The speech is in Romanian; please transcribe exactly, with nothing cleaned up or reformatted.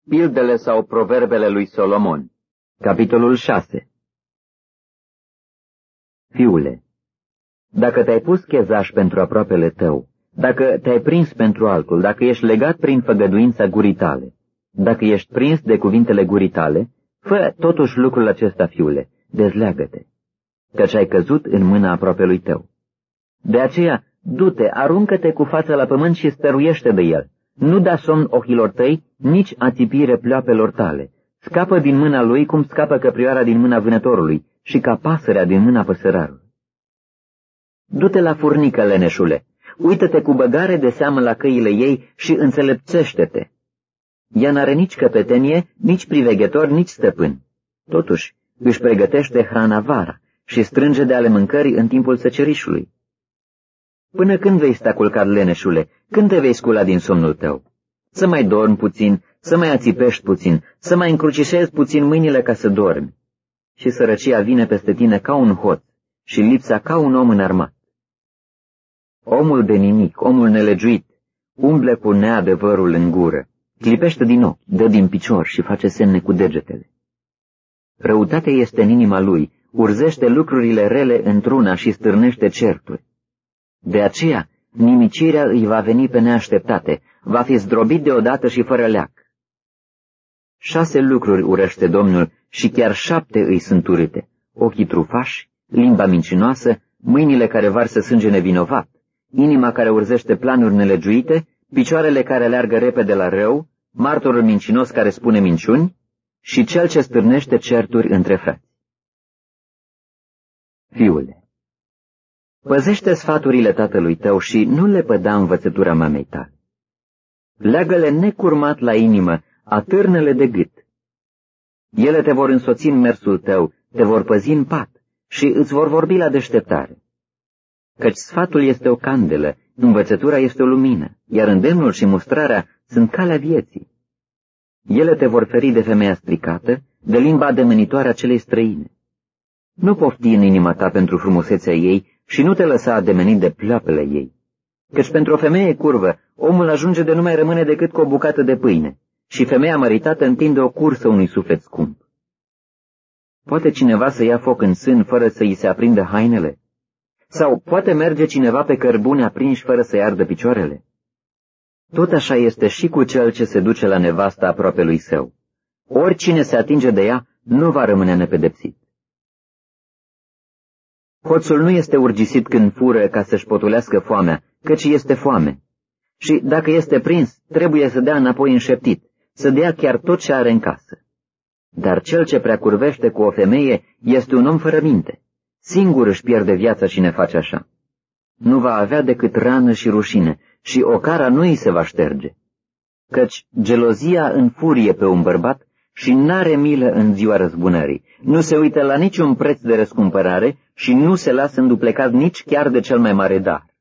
Pildele sau proverbele lui Solomon. Capitolul șase. Fiule, dacă te-ai pus chezaș pentru aproapele tău, dacă te-ai prins pentru altul, dacă ești legat prin făgăduința gurii tale, dacă ești prins de cuvintele gurii tale, fă totuși lucrul acesta, fiule, dezleagă-te, căci ai căzut în mâna aproapelui tău. De aceea, du-te, aruncă-te cu fața la pământ și stăruiește de el. Nu da somn ochilor tăi, nici ațipire pleoapelor tale. Scapă din mâna lui cum scapă căprioara din mâna vânătorului și ca pasărea din mâna păsărarului. Du-te la furnică, leneșule, uită-te cu băgare de seamă la căile ei și înțelepțește-te. Ea n-are nici căpetenie, nici priveghetor, nici stăpân. Totuși, își pregătește hrana vara și strânge de ale mâncării în timpul secerișului. Până când vei sta culcat, leneșule? Când te vei scula din somnul tău? Să mai dormi puțin, să mai ațipești puțin, să mai încrucișezi puțin mâinile ca să dormi. Și sărăcia vine peste tine ca un hoț și lipsa ca un om înarmat. Omul de nimic, omul nelegiuit, umble cu neadevărul în gură, clipește din ochi, dă din picior și face semne cu degetele. Răutatea este în inima lui, urzește lucrurile rele într-una și stârnește certuri. De aceea, nimicirea îi va veni pe neașteptate, va fi zdrobit deodată și fără leac. Șase lucruri urăște Domnul și chiar șapte îi sunt urâte: ochii trufași, limba mincinoasă, mâinile care varsă sânge nevinovat, inima care urzește planuri nelegiuite, picioarele care aleargă repede la rău, martorul mincinos care spune minciuni și cel ce stârnește certuri între frați. Fiule, păzește sfaturile tatălui tău și nu le păda învățătura mamei tale. Leagă-le necurmat la inimă, atârnă-le de gât. Ele te vor însoți în mersul tău, te vor păzi în pat și îți vor vorbi la deșteptare. Căci sfatul este o candelă, învățătura este o lumină, iar îndemnul și mustrarea sunt calea vieții. Ele te vor feri de femeia stricată, de limba ademenitoare a celei străine. Nu pofti în inima ta pentru frumusețea ei și nu te lăsa ademenit de pleoapele ei. Căci pentru o femeie curvă, omul ajunge de nu mai rămâne decât cu o bucată de pâine, și femeia măritată întinde o cursă unui suflet scump. Poate cineva să ia foc în sân fără să îi se aprindă hainele? Sau poate merge cineva pe cărbune aprinși fără să-i ardă picioarele? Tot așa este și cu cel ce se duce la nevasta aproapelui său. Oricine se atinge de ea nu va rămâne nepedepsit. Hoțul nu este urgisit când fură ca să-și potulească foamea, căci este foame. Și dacă este prins, trebuie să dea înapoi înșeptit, să dea chiar tot ce are în casă. Dar cel ce prea curvește cu o femeie este un om fără minte. Singur își pierde viața și ne face așa. Nu va avea decât rană și rușine și ocara nu îi se va șterge. Căci gelozia înfurie pe un bărbat și n-are milă în ziua răzbunării, nu se uită la niciun preț de răscumpărare și nu se lasă înduplecat nici chiar de cel mai mare dar.